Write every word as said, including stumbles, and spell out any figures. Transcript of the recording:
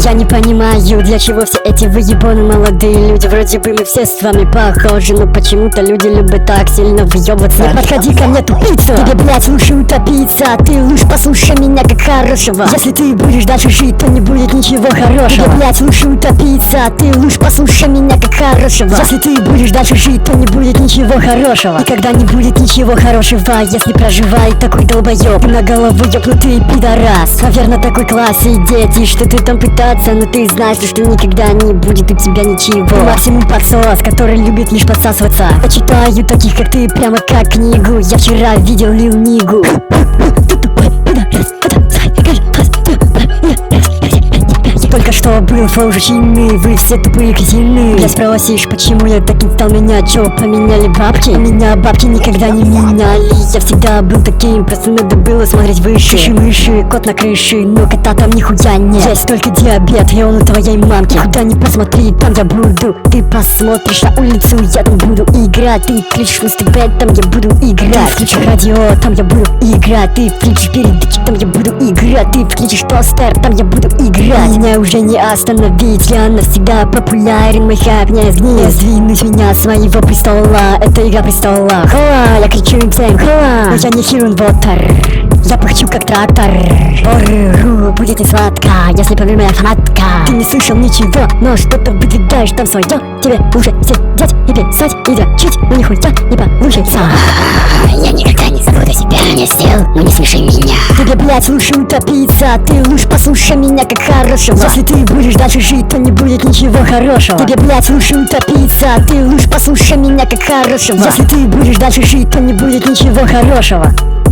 Я не понимаю, для чего все эти выебаны молодые люди. Вроде бы мы все с вами похожи, но почему-то люди любят так сильно въебаться. Не подходи ко мне, тупица, тебе, блять, лучше утопиться. Ты лучше послушай меня как хорошего. Если ты будешь дальше жить, то не будет ничего хорошего. Тебе, блять, лучше утопиться. Ты лучше послушай меня как хорошего. Если ты будешь дальше жить, то не будет ничего хорошего. Никогда не будет ничего хорошего, если проживает такой долбоёб. Ты на голову ёбнутый пидорас. Наверное, такой класс и дети, что ты там пытаться, но ты знаешь, что никогда не будет у тебя ничего. Ты максимум подсос, который любит лишь подсасываться. Я читаю таких, как ты, прямо как книгу. Я вчера видел Лил Нигу. Только что был флоу жучины, вы все тупые кретины. Я спросишь, почему я таким стал, меня чё, поменяли бабки? А меня бабки никогда не меняли. Я всегда был таким, просто надо было смотреть выше. Мыши-мыши, кот на крыше, но кота там нихуя нет. Есть только диабет, и он у твоей мамки. Куда ни посмотри, там я буду. Ты посмотришь на улицу, я там буду играть. Ты кричишь на стебе, там я буду играть. Ты включишь радио, там я буду играть. Ты включишь передачи, там я буду играть. Ты включишь тостер, там я буду играть. Меня уже не остановить, я навсегда популярен, мой хайп не сгнит. Сдвинуть меня с моего престола, это игра престола. Хола, я кричу им всем хола, но я не Хирун Вотер. Я пыхчу как трактор. Ору, будет не сладко, если поверь моя фанатка. Ты не слышал ничего, но что-то выдвигаешь там свое. Тебе уже сидеть и писать и дрочить, но нихуя не получится. Я никогда не забуду себя, не сделал, но не смеши меня. Тебе, блять, лучше утопиться. Ты лучше послушай меня как хорошего. Если ты будешь дальше жить, то не будет ничего хорошего. Тебе, блять, лучше утопиться. Ты лучше послушай меня как хорошего. Если ты будешь дальше жить, то не будет ничего хорошего.